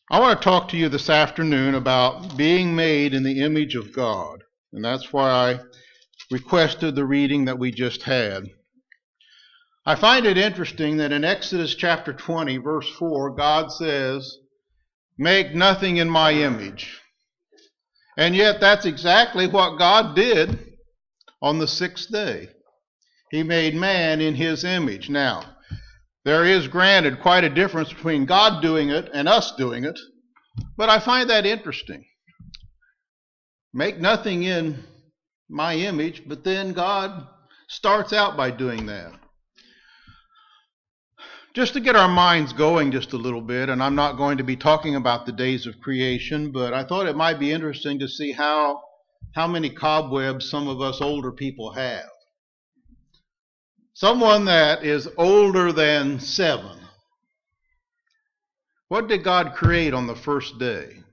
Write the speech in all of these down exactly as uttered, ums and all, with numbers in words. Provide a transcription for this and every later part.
I want to talk to you this afternoon about being made in the image of God, and that's why I requested the reading that we just had. I find it interesting that in Exodus chapter twenty, verse four, God says, "Make nothing in my image." And yet that's exactly what God did on the sixth day. He made man in his image. Now, there is granted quite a difference between God doing it and us doing it, but I find that interesting. Make nothing in my image, but then God starts out by doing that. Just to get our minds going just a little bit, and I'm not going to be talking about the days of creation, but I thought it might be interesting to see how, how many cobwebs some of us older people have. Someone that is older than seven. What did God create on the first day?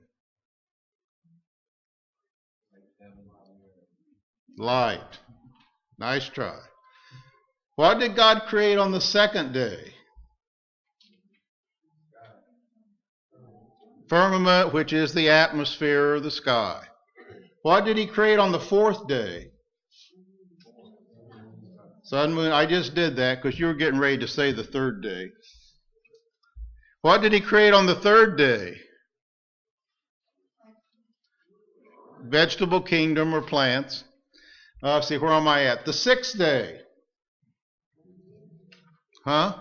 Light. Nice try. What did God create on the second day? Firmament, which is the atmosphere or the sky. What did he create on the fourth day? Sun, moon. I just did that because you were getting ready to say the third day. What did he create on the third day? Vegetable kingdom or plants. Uh, let's see, where am I at? The sixth day. Huh?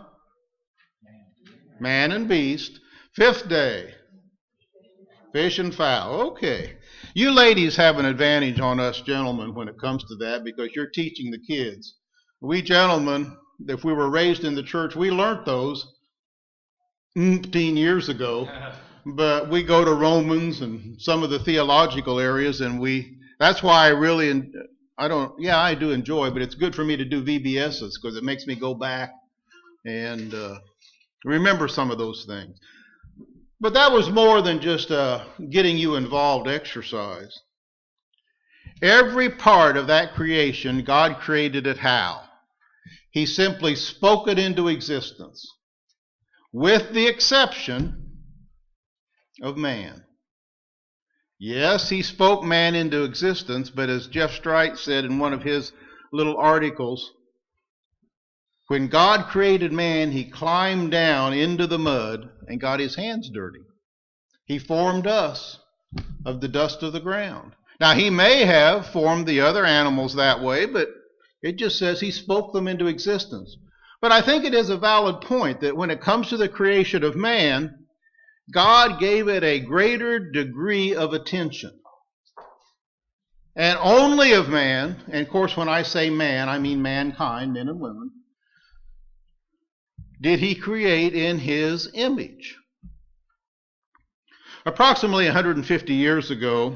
Man and beast. Fifth day. Fish and fowl. Okay. You ladies have an advantage on us gentlemen when it comes to that because you're teaching the kids. We gentlemen, if we were raised in the church, we learned those fifteen years ago. But we go to Romans and some of the theological areas, and we, that's why I really, I don't, yeah, I do enjoy, but it's good for me to do V B S's because it makes me go back and uh, remember some of those things. But that was more than just uh, getting you involved exercise. Every part of that creation, God created it how? He simply spoke it into existence, with the exception of man. Yes, he spoke man into existence, but as Jeff Strite said in one of his little articles, when God created man, he climbed down into the mud and got his hands dirty. He formed us of the dust of the ground. Now, he may have formed the other animals that way, but it just says he spoke them into existence. But I think it is a valid point that when it comes to the creation of man, God gave it a greater degree of attention. And only of man, and of course when I say man, I mean mankind, men and women, did he create in his image. Approximately one hundred fifty years ago,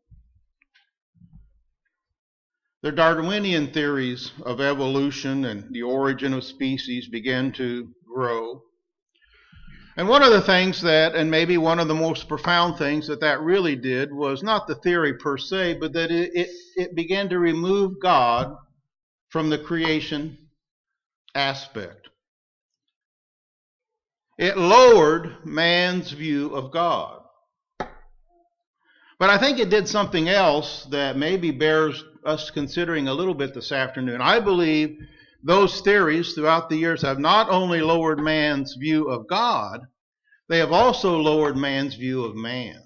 the Darwinian theories of evolution and the origin of species began to grow. And one of the things that, and maybe one of the most profound things that that really did was not the theory per se, but that it, it, it began to remove God from the creation aspect. It lowered man's view of God. But I think it did something else that maybe bears us considering a little bit this afternoon. I believe those theories throughout the years have not only lowered man's view of God, they have also lowered man's view of man.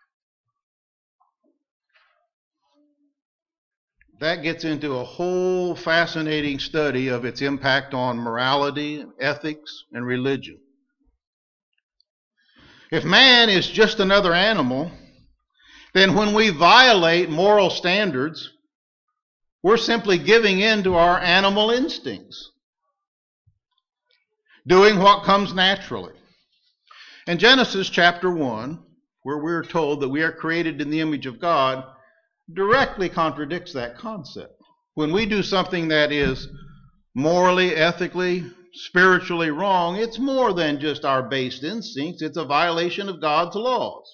That gets into a whole fascinating study of its impact on morality, ethics, and religion. If man is just another animal, then when we violate moral standards, we're simply giving in to our animal instincts, doing what comes naturally. In Genesis chapter one, where we're told that we are created in the image of God, directly contradicts that concept. When we do something that is morally, ethically, spiritually wrong, it's more than just our base instincts. It's a violation of God's laws.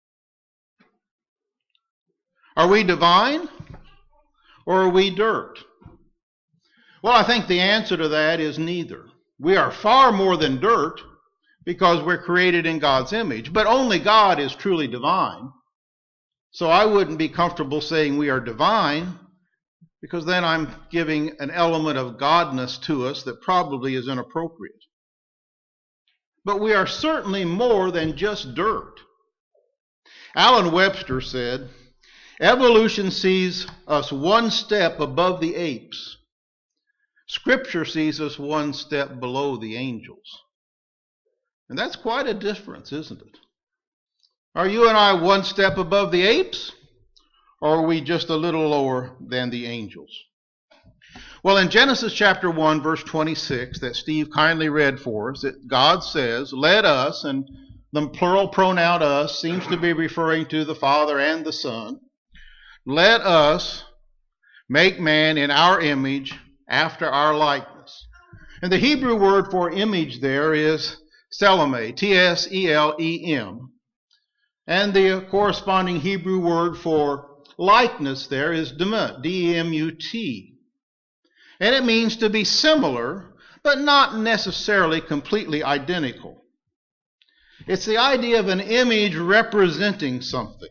Are we divine or are we dirt? Well, I think the answer to that is neither. We are far more than dirt, because we're created in God's image. But only God is truly divine. So I wouldn't be comfortable saying we are divine, because then I'm giving an element of godness to us that probably is inappropriate. But we are certainly more than just dirt. Alan Webster said, evolution sees us one step above the apes. Scripture sees us one step below the angels. And that's quite a difference, isn't it? Are you and I one step above the apes? Or are we just a little lower than the angels? Well, in Genesis chapter one, verse twenty-six, that Steve kindly read for us, that God says, let us, and the plural pronoun us seems to be referring to the Father and the Son, let us make man in our image after our likeness. And the Hebrew word for image there is Tselem, T S E L E M. And the corresponding Hebrew word for likeness there is demut, D E M U T. And it means to be similar, but not necessarily completely identical. It's the idea of an image representing something.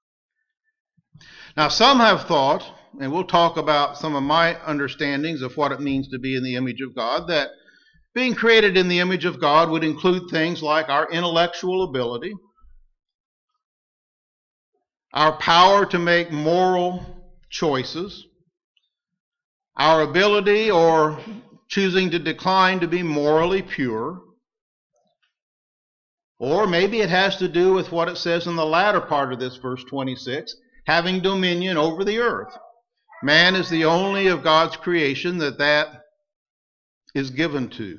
Now, some have thought, and we'll talk about some of my understandings of what it means to be in the image of God, that being created in the image of God would include things like our intellectual ability, our power to make moral choices, our ability or choosing to decline to be morally pure, or maybe it has to do with what it says in the latter part of this verse twenty-six, having dominion over the earth. Man is the only of God's creation that that is given to.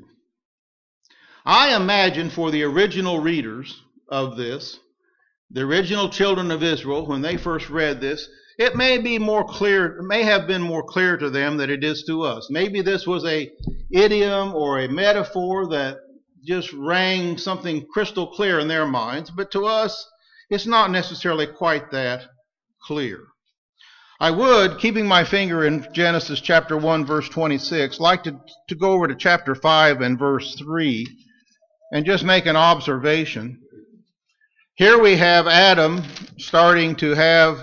I imagine for the original readers of this, the original children of Israel, when they first read this, it may be more clear, it may have been more clear to them than it is to us. Maybe this was a idiom or a metaphor that just rang something crystal clear in their minds, but to us, it's not necessarily quite that clear. I would, keeping my finger in Genesis chapter one, verse twenty-six, like to, to go over to chapter five and verse three and just make an observation. Here we have Adam starting to have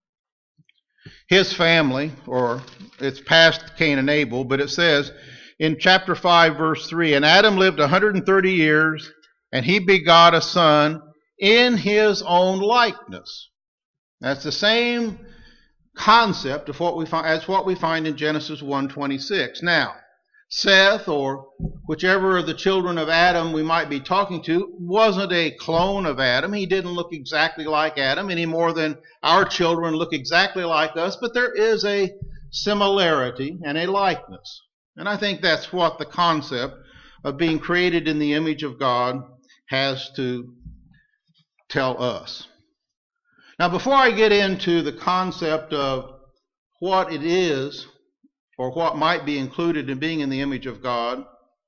his family, or it's past Cain and Abel, but it says in chapter five, verse three, and Adam lived one hundred thirty years, and he begot a son in his own likeness. That's the same concept of what we find as what we find in Genesis one twenty-six. Now, Seth, or whichever of the children of Adam we might be talking to, wasn't a clone of Adam. He didn't look exactly like Adam any more than our children look exactly like us, but there is a similarity and a likeness. And I think that's what the concept of being created in the image of God has to tell us. Now, before I get into the concept of what it is or what might be included in being in the image of God,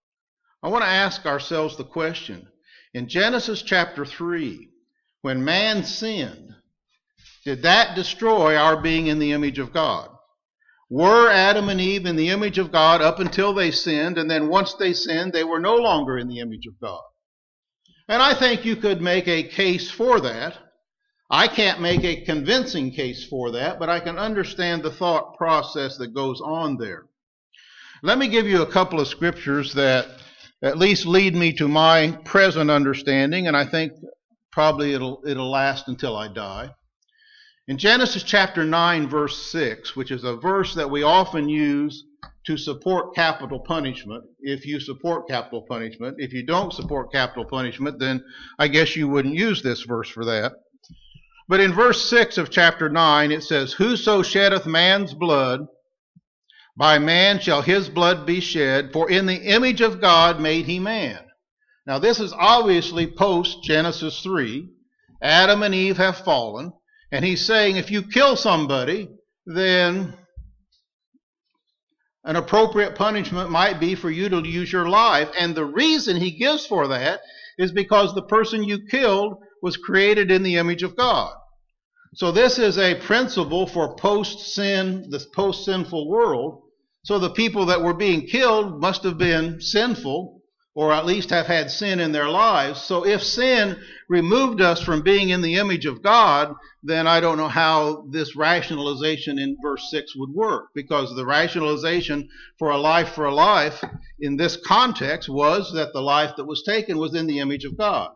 I want to ask ourselves the question. In Genesis chapter three, when man sinned, did that destroy our being in the image of God? Were Adam and Eve in the image of God up until they sinned, and then once they sinned, they were no longer in the image of God? And I think you could make a case for that. I can't make a convincing case for that, but I can understand the thought process that goes on there. Let me give you a couple of scriptures that at least lead me to my present understanding, and I think probably it'll, it'll last until I die. In Genesis chapter nine, verse six, which is a verse that we often use to support capital punishment, if you support capital punishment. If you don't support capital punishment, then I guess you wouldn't use this verse for that. But in verse six of chapter nine, it says, whoso sheddeth man's blood, by man shall his blood be shed, for in the image of God made he man. Now this is obviously post Genesis three. Adam and Eve have fallen, and he's saying if you kill somebody, then an appropriate punishment might be for you to use your life. And the reason he gives for that is because the person you killed was created in the image of God. So this is a principle for post-sin, this post-sinful world. So the people that were being killed must have been sinful, or at least have had sin in their lives. So if sin removed us from being in the image of God, then I don't know how this rationalization in verse six would work, because the rationalization for a life for a life in this context was that the life that was taken was in the image of God.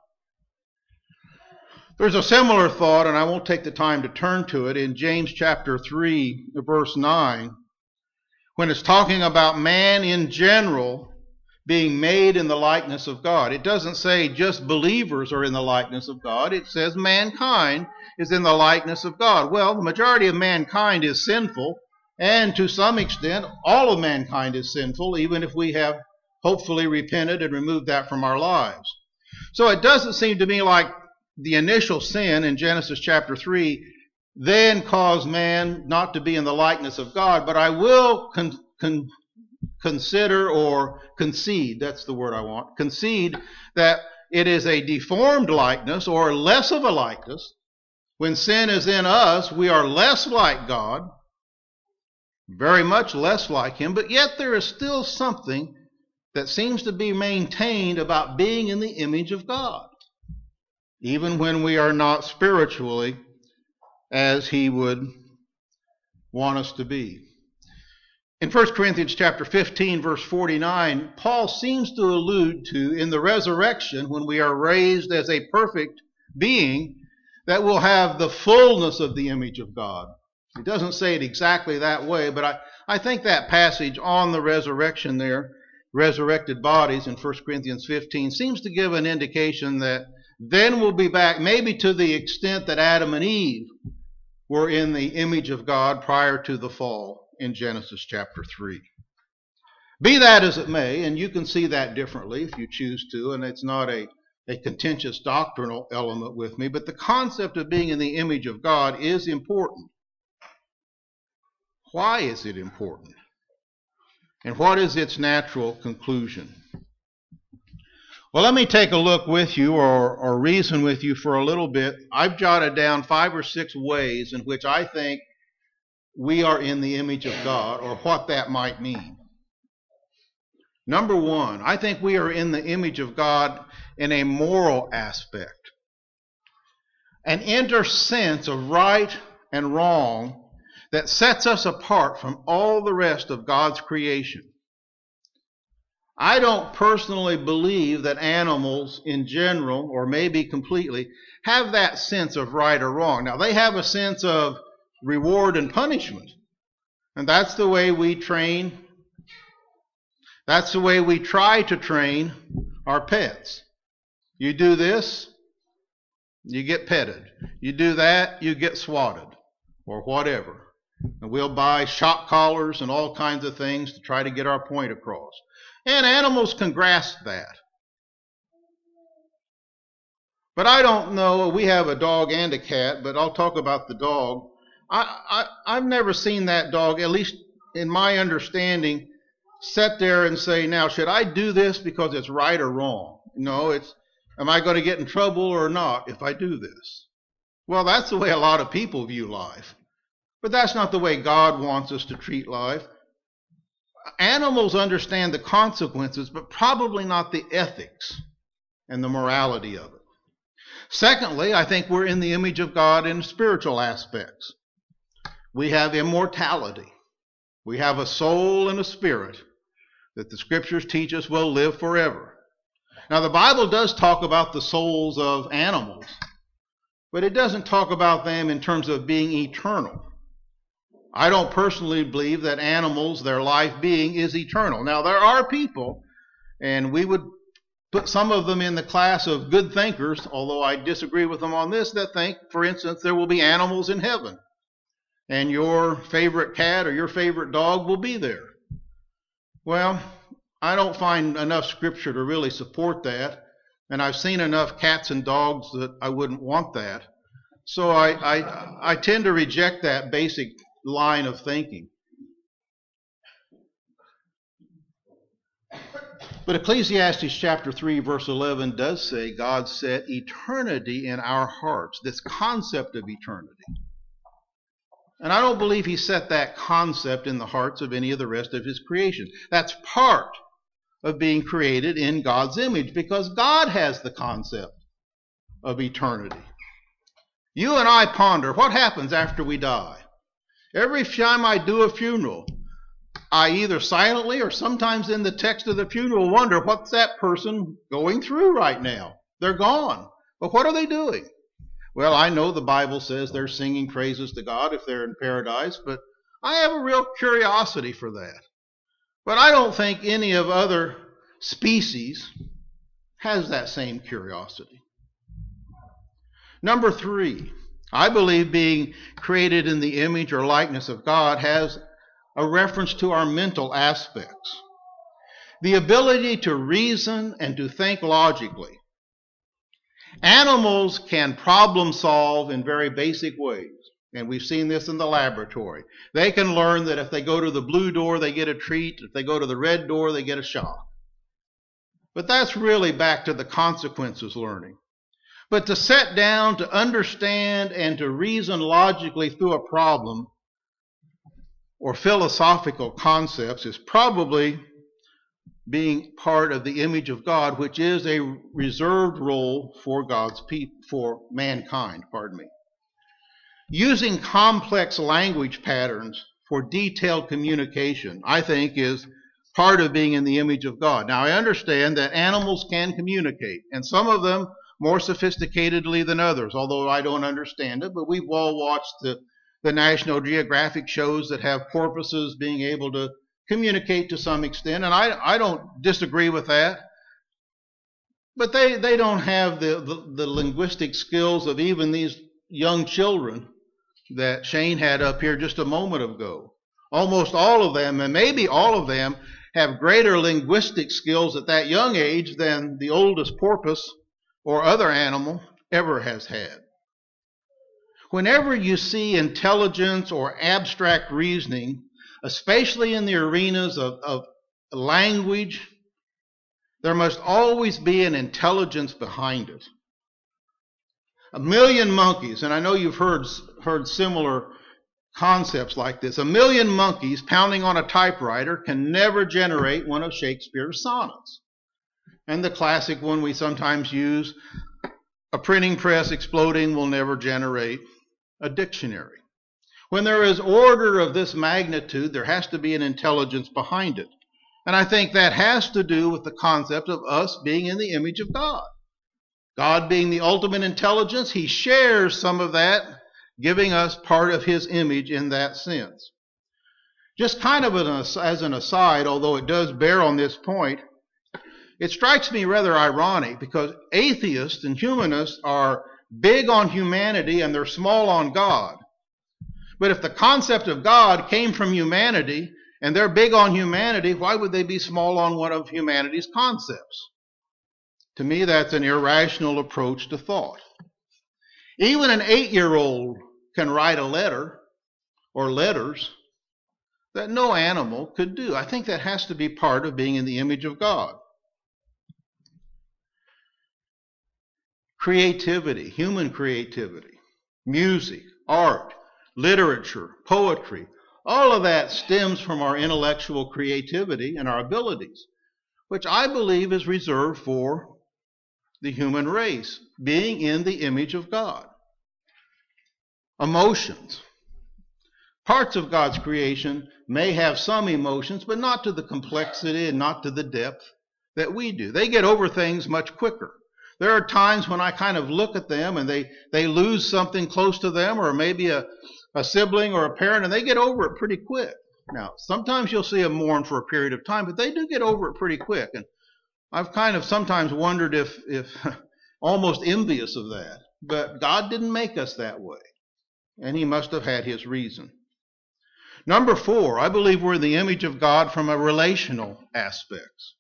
There's a similar thought, and I won't take the time to turn to it, in James chapter three, verse nine, when it's talking about man in general being made in the likeness of God. It doesn't say just believers are in the likeness of God. It says mankind is in the likeness of God. Well, the majority of mankind is sinful, and to some extent, all of mankind is sinful, even if we have hopefully repented and removed that from our lives. So it doesn't seem to me like the initial sin in Genesis chapter three then caused man not to be in the likeness of God, but I will con- con- consider or concede, that's the word I want, concede that it is a deformed likeness or less of a likeness. When sin is in us, we are less like God, very much less like Him, but yet there is still something that seems to be maintained about being in the image of God, even when we are not spiritually as He would want us to be. In First Corinthians chapter fifteen, verse forty-nine, Paul seems to allude to, in the resurrection, when we are raised as a perfect being, that we'll have the fullness of the image of God. He doesn't say it exactly that way, but I, I think that passage on the resurrection there, resurrected bodies in First Corinthians fifteen, seems to give an indication that then we'll be back, maybe to the extent that Adam and Eve were in the image of God prior to the fall in Genesis chapter three. Be that as it may, and you can see that differently if you choose to, and it's not a, a contentious doctrinal element with me, but the concept of being in the image of God is important. Why is it important? And what is its natural conclusion? Well, let me take a look with you, or, or reason with you for a little bit. I've jotted down five or six ways in which I think we are in the image of God, or what that might mean. Number one, I think we are in the image of God in a moral aspect. An inner sense of right and wrong that sets us apart from all the rest of God's creation. I don't personally believe that animals in general, or maybe completely, have that sense of right or wrong. Now, they have a sense of reward and punishment. And that's the way we train, that's the way we try to train our pets. You do this, you get petted. You do that, you get swatted, or whatever. And we'll buy shock collars and all kinds of things to try to get our point across. And animals can grasp that. But I don't know, we have a dog and a cat, but I'll talk about the dog. I, I, I've never seen that dog, at least in my understanding, sit there and say, now, should I do this because it's right or wrong? No, it's, am I going to get in trouble or not if I do this? Well, that's the way a lot of people view life. But that's not the way God wants us to treat life. Animals understand the consequences, but probably not the ethics and the morality of it. Secondly, I think we're in the image of God in spiritual aspects. We have immortality. We have a soul and a spirit that the Scriptures teach us will live forever. Now, the Bible does talk about the souls of animals, but it doesn't talk about them in terms of being eternal. I don't personally believe that animals, their life being, is eternal. Now, there are people, and we would put some of them in the class of good thinkers, although I disagree with them on this, that think, for instance, there will be animals in heaven, and your favorite cat or your favorite dog will be there. Well, I don't find enough Scripture to really support that, and I've seen enough cats and dogs that I wouldn't want that. So I, I, I tend to reject that basic line of thinking. But Ecclesiastes chapter three, verse eleven does say God set eternity in our hearts, this concept of eternity. And I don't believe He set that concept in the hearts of any of the rest of His creation. That's part of being created in God's image, because God has the concept of eternity. You and I ponder what happens after we die. Every time I do a funeral, I either silently or sometimes in the text of the funeral wonder, what's that person going through right now? They're gone. But what are they doing? Well, I know the Bible says they're singing praises to God if they're in paradise, but I have a real curiosity for that. But I don't think any of other species has that same curiosity. Number three, I believe being created in the image or likeness of God has a reference to our mental aspects. The ability to reason and to think logically. Animals can problem solve in very basic ways. And we've seen this in the laboratory. They can learn that if they go to the blue door, they get a treat. If they go to the red door, they get a shock. But that's really back to the consequences learning. But to sit down, to understand, and to reason logically through a problem or philosophical concepts is probably being part of the image of God, which is a reserved role for God's people, for mankind, pardon me. Using complex language patterns for detailed communication, I think, is part of being in the image of God. Now, I understand that animals can communicate, and some of them more sophisticatedly than others, although I don't understand it, but we've all watched the, the National Geographic shows that have porpoises being able to communicate to some extent, and I, I don't disagree with that. But they, they don't have the, the, the linguistic skills of even these young children that Shane had up here just a moment ago. Almost all of them, and maybe all of them, have greater linguistic skills at that young age than the oldest porpoise or other animal ever has had. Whenever you see intelligence or abstract reasoning, especially in the arenas of, of language, there must always be an intelligence behind it. A million monkeys, and I know you've heard, heard similar concepts like this, a million monkeys pounding on a typewriter can never generate one of Shakespeare's sonnets. And the classic one we sometimes use, a printing press exploding will never generate a dictionary. When there is order of this magnitude, there has to be an intelligence behind it. And I think that has to do with the concept of us being in the image of God. God being the ultimate intelligence, He shares some of that, giving us part of His image in that sense. Just kind of as an aside, although it does bear on this point, it strikes me rather ironic because atheists and humanists are big on humanity and they're small on God. But if the concept of God came from humanity and they're big on humanity, why would they be small on one of humanity's concepts? To me, that's an irrational approach to thought. Even an eight-year-old can write a letter or letters that no animal could do. I think that has to be part of being in the image of God. Creativity, human creativity, music, art, literature, poetry, all of that stems from our intellectual creativity and our abilities, which I believe is reserved for the human race, being in the image of God. Emotions. Parts of God's creation may have some emotions, but not to the complexity and not to the depth that we do. They get over things much quicker. There are times when I kind of look at them and they, they lose something close to them, or maybe a, a sibling or a parent, and they get over it pretty quick. Now, sometimes you'll see them mourn for a period of time, but they do get over it pretty quick. And I've kind of sometimes wondered if, if almost envious of that. But God didn't make us that way, and He must have had His reason. Number four, I believe we're in the image of God from a relational aspects.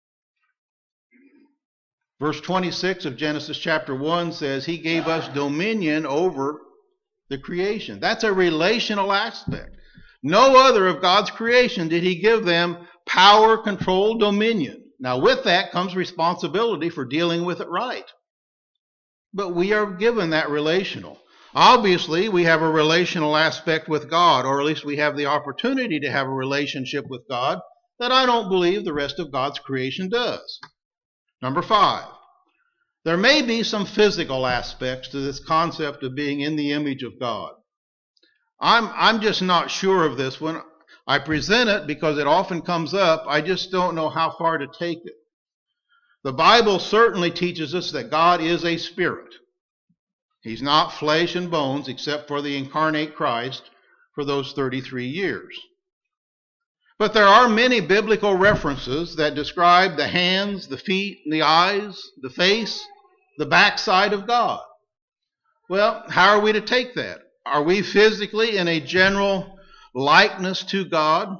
Verse twenty-six of Genesis chapter one says He gave us dominion over the creation. That's a relational aspect. No other of God's creation did He give them power, control, dominion. Now with that comes responsibility for dealing with it right. But we are given that relational. Obviously, we have a relational aspect with God, or at least we have the opportunity to have a relationship with God that I don't believe the rest of God's creation does. Number five, there may be some physical aspects to this concept of being in the image of God. I'm, I'm just not sure of this one. I present it because it often comes up. I just don't know how far to take it. The Bible certainly teaches us that God is a spirit. He's not flesh and bones except for the incarnate Christ for those thirty-three years. But there are many biblical references that describe the hands, the feet, the eyes, the face, the backside of God. Well, how are we to take that? Are we physically in a general likeness to God?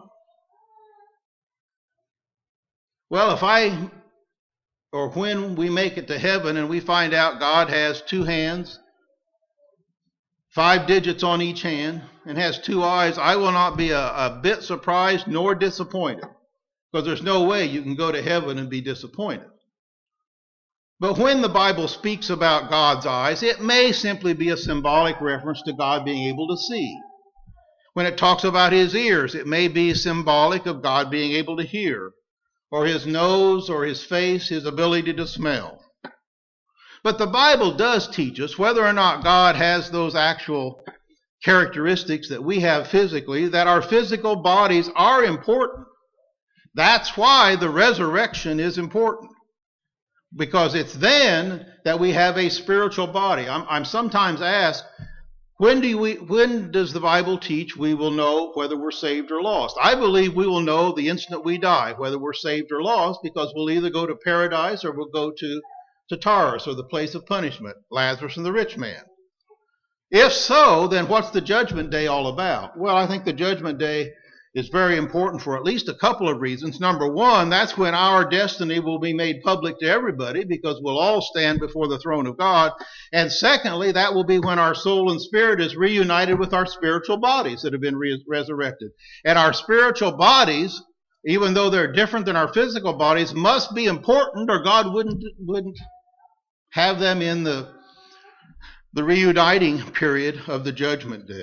Well, if I, or when we make it to heaven and we find out God has two hands, five digits on each hand, and has two eyes, I will not be a, a bit surprised nor disappointed, because there's no way you can go to heaven and be disappointed. But when the Bible speaks about God's eyes, it may simply be a symbolic reference to God being able to see. When it talks about his ears, it may be symbolic of God being able to hear, or his nose or his face, his ability to smell. But the Bible does teach us whether or not God has those actual characteristics that we have physically, that our physical bodies are important. That's why the resurrection is important. Because it's then that we have a spiritual body. I'm, I'm sometimes asked, when do we, when does the Bible teach we will know whether we're saved or lost? I believe we will know the instant we die whether we're saved or lost, because we'll either go to paradise or we'll go to, to Tartarus, or the place of punishment, Lazarus and the rich man. If so, then what's the judgment day all about? Well, I think the judgment day is very important for at least a couple of reasons. Number one, that's when our destiny will be made public to everybody, because we'll all stand before the throne of God. And secondly, that will be when our soul and spirit is reunited with our spiritual bodies that have been re- resurrected. And our spiritual bodies, even though they're different than our physical bodies, must be important, or God wouldn't, wouldn't have them in the, the reuniting period of the judgment day.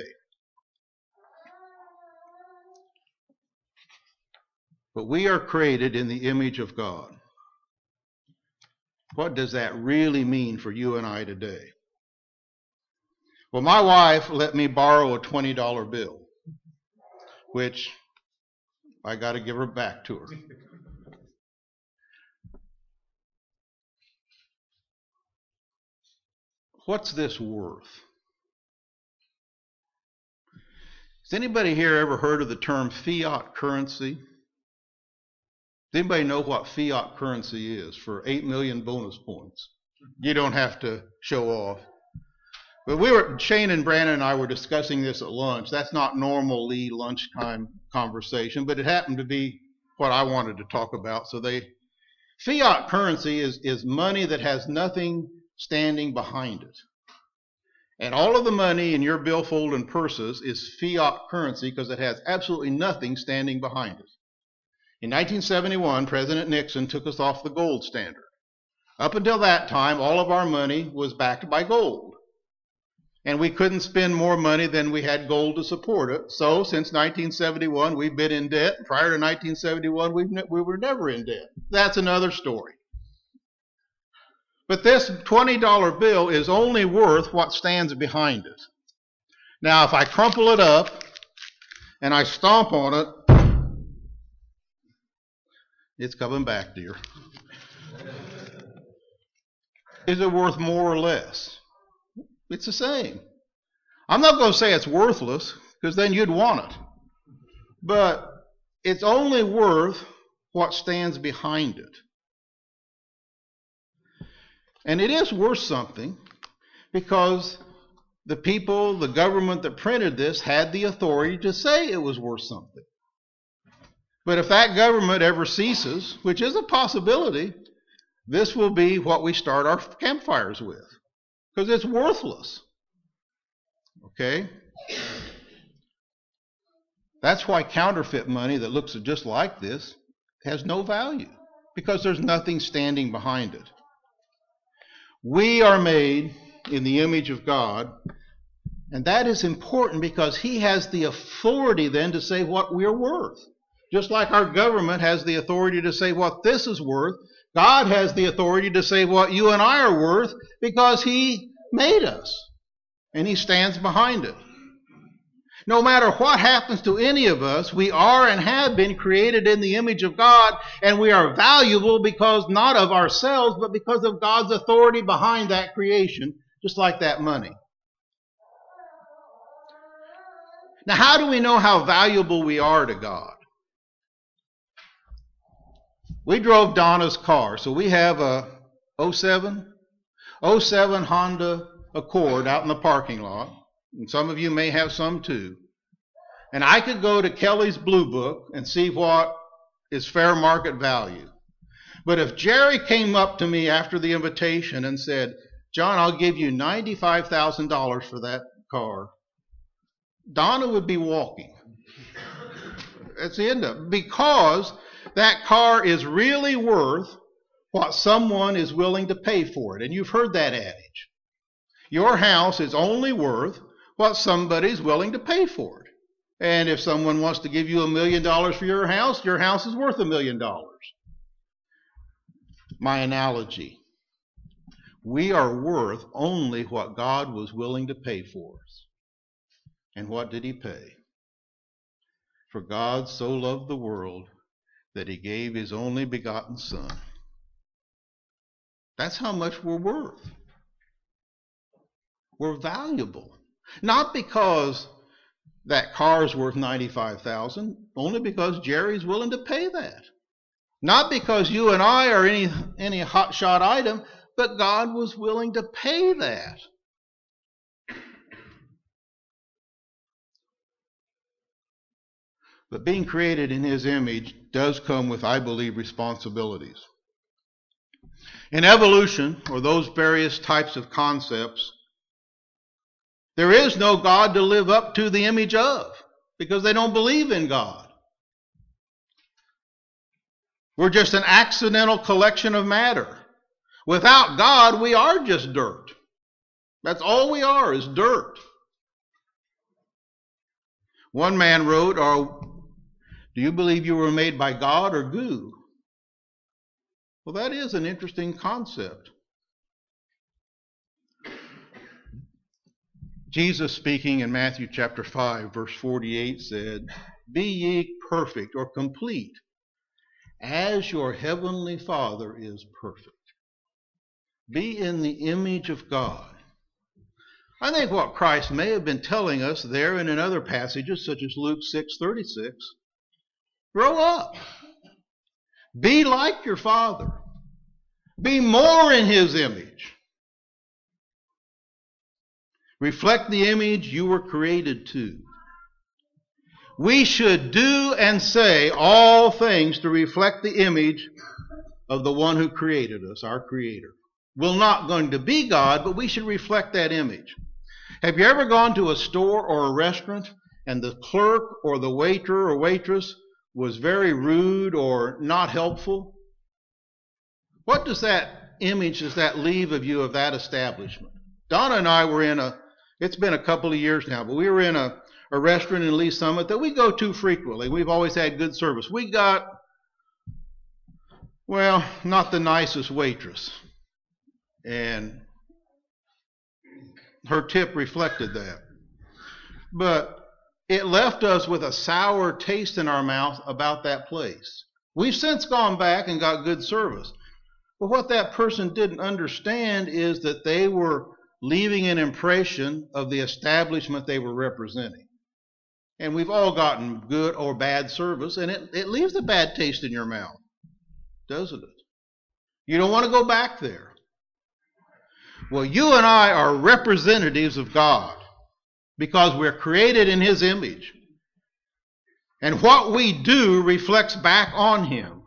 But we are created in the image of God. What does that really mean for you and I today? Well, my wife let me borrow a twenty dollar bill, which I got to give her back to her. What's this worth? Has anybody here ever heard of the term fiat currency? Does anybody know what fiat currency is for eight million bonus points? You don't have to show off. But we were, Shane and Brandon and I were discussing this at lunch. That's not normally lunchtime conversation, but it happened to be what I wanted to talk about. So they, fiat currency is, is money that has nothing standing behind it. And all of the money in your billfold and purses is fiat currency because it has absolutely nothing standing behind it. In nineteen seventy-one, President Nixon took us off the gold standard. Up until that time, all of our money was backed by gold. And we couldn't spend more money than we had gold to support it. So since nineteen seventy-one, we've been in debt. Prior to nineteen seventy-one, we've ne- we were never in debt. That's another story. But this twenty dollar bill is only worth what stands behind it. Now, if I crumple it up and I stomp on it, it's coming back, dear. Is it worth more or less? It's the same. I'm not going to say it's worthless, because then you'd want it. But it's only worth what stands behind it. And it is worth something because the people, the government that printed this had the authority to say it was worth something. But if that government ever ceases, which is a possibility, this will be what we start our campfires with, because it's worthless. Okay? That's why counterfeit money that looks just like this has no value, because there's nothing standing behind it. We are made in the image of God, and that is important because He has the authority then to say what we're worth. Just like our government has the authority to say what this is worth, God has the authority to say what you and I are worth because He made us. And He stands behind it. No matter what happens to any of us, we are and have been created in the image of God, and we are valuable because not of ourselves, but because of God's authority behind that creation, just like that money. Now, how do we know how valuable we are to God? We drove Donna's car, so we have a oh seven? oh seven Honda Accord out in the parking lot, and some of you may have some too. And I could go to Kelly's Blue Book and see what is fair market value. But if Jerry came up to me after the invitation and said, John, I'll give you ninety-five thousand dollars for that car, Donna would be walking. That's the end of it. Because that car is really worth what someone is willing to pay for it. And you've heard that adage. Your house is only worth what somebody's willing to pay for it. And if someone wants to give you a million dollars for your house, your house is worth a million dollars. My analogy. We are worth only what God was willing to pay for us. And what did He pay? For God so loved the world that He gave His only begotten Son. That's how much we're worth. We're valuable. Not because that car is worth ninety-five thousand dollars, only because Jerry's willing to pay that. Not because you and I are any, any hotshot item, but God was willing to pay that. But being created in His image does come with, I believe, responsibilities. In evolution, or those various types of concepts, there is no God to live up to the image of, because they don't believe in God. We're just an accidental collection of matter. Without God, we are just dirt. That's all we are, is dirt. One man wrote, "Or do you believe you were made by God or goo?" Well, that is an interesting concept. Jesus, speaking in Matthew chapter five, verse forty-eight, said, "Be ye perfect," or complete, "as your heavenly Father is perfect." Be in the image of God. I think what Christ may have been telling us there and in other passages, such as Luke six thirty-six, grow up. Be like your Father. Be more in His image. Reflect the image you were created to. We should do and say all things to reflect the image of the one who created us, our Creator. We're not going to be God, but we should reflect that image. Have you ever gone to a store or a restaurant and the clerk or the waiter or waitress was very rude or not helpful? What does that image, does that leave of you of that establishment? Donna and I were in a, it's been a couple of years now, but we were in a, a restaurant in Lee Summit that we go to frequently. We've always had good service. We got, well, not the nicest waitress. And her tip reflected that. But it left us with a sour taste in our mouth about that place. We've since gone back and got good service. But what that person didn't understand is that they were leaving an impression of the establishment they were representing. And we've all gotten good or bad service, and it, it leaves a bad taste in your mouth, doesn't it? You don't want to go back there. Well, you and I are representatives of God because we're created in His image. And what we do reflects back on Him.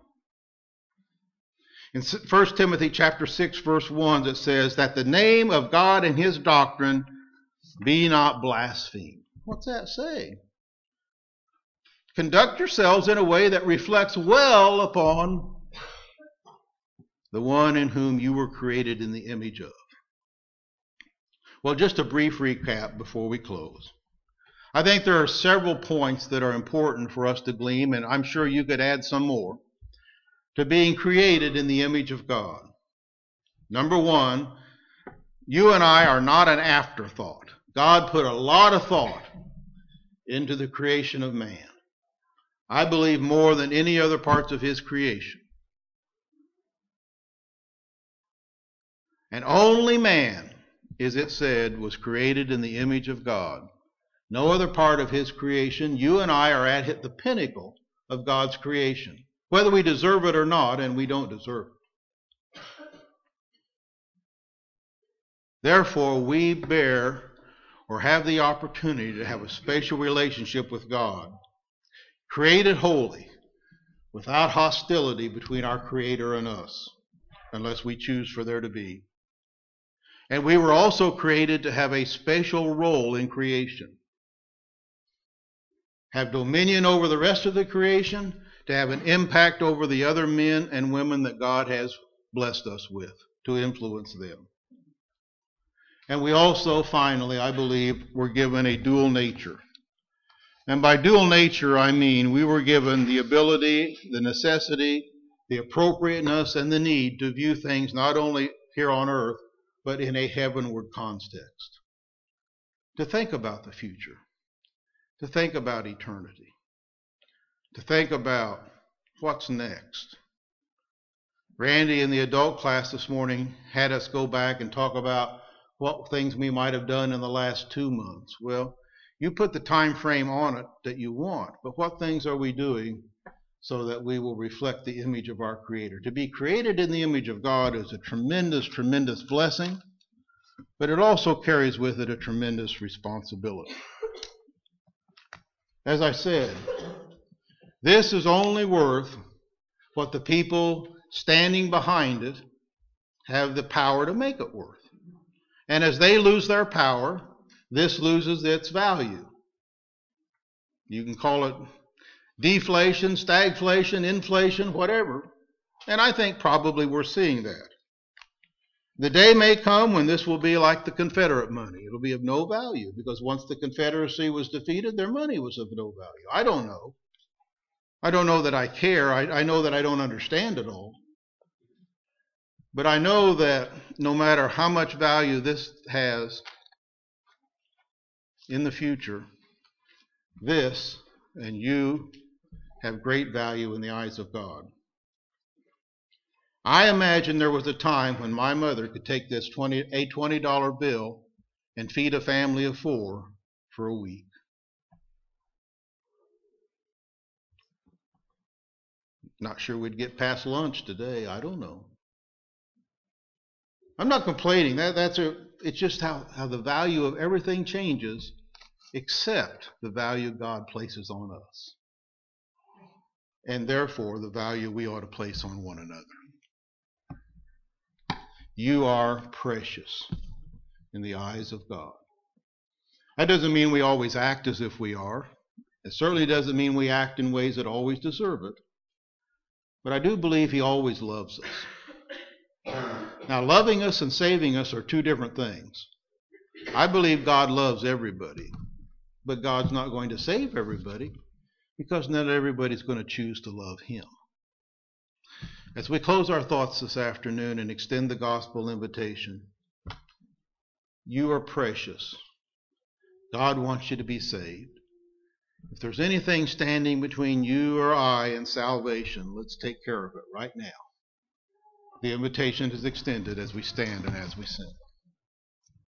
In First Timothy chapter six, verse one, it says that the name of God and His doctrine be not blasphemed. What's that say? Conduct yourselves in a way that reflects well upon the one in whom you were created in the image of. Well, just a brief recap before we close. I think there are several points that are important for us to glean, and I'm sure you could add some more, to being created in the image of God. Number one, you and I are not an afterthought. God put a lot of thought into the creation of man. I believe more than any other parts of his creation. And only man, as it said, was created in the image of God. No other part of his creation. You and I are at the pinnacle of God's creation, whether we deserve it or not, and we don't deserve it. Therefore, we bear or have the opportunity to have a special relationship with God, created holy, without hostility between our Creator and us, unless we choose for there to be. And we were also created to have a special role in creation. Have dominion over the rest of the creation, to have an impact over the other men and women that God has blessed us with, to influence them. And we also, finally, I believe, were given a dual nature. And by dual nature, I mean we were given the ability, the necessity, the appropriateness, and the need to view things not only here on earth, but in a heavenward context. To think about the future. To think about eternity. To think about what's next. Randy in the adult class this morning had us go back and talk about what things we might have done in the last two months. Well, you put the time frame on it that you want, but what things are we doing so that we will reflect the image of our Creator? To be created in the image of God is a tremendous, tremendous blessing, but it also carries with it a tremendous responsibility. As I said, this is only worth what the people standing behind it have the power to make it worth. And as they lose their power, this loses its value. You can call it deflation, stagflation, inflation, whatever. And I think probably we're seeing that. The day may come when this will be like the Confederate money. It'll be of no value because once the Confederacy was defeated, their money was of no value. I don't know. I don't know that I care. I, I know that I don't understand it all. But I know that no matter how much value this has in the future, this and you have great value in the eyes of God. I imagine there was a time when my mother could take this twenty, a twenty dollar bill and feed a family of four for a week. Not sure we'd get past lunch today. I don't know. I'm not complaining. That, that's a, it's just how, how the value of everything changes except the value God places on us. And therefore, the value we ought to place on one another. You are precious in the eyes of God. That doesn't mean we always act as if we are. It certainly doesn't mean we act in ways that always deserve it. But I do believe He always loves us. Now, loving us and saving us are two different things. I believe God loves everybody, but God's not going to save everybody because not everybody's going to choose to love Him. As we close our thoughts this afternoon and extend the gospel invitation, you are precious. God wants you to be saved. If there's anything standing between you or I and salvation, let's take care of it right now. The invitation is extended as we stand and as we sing.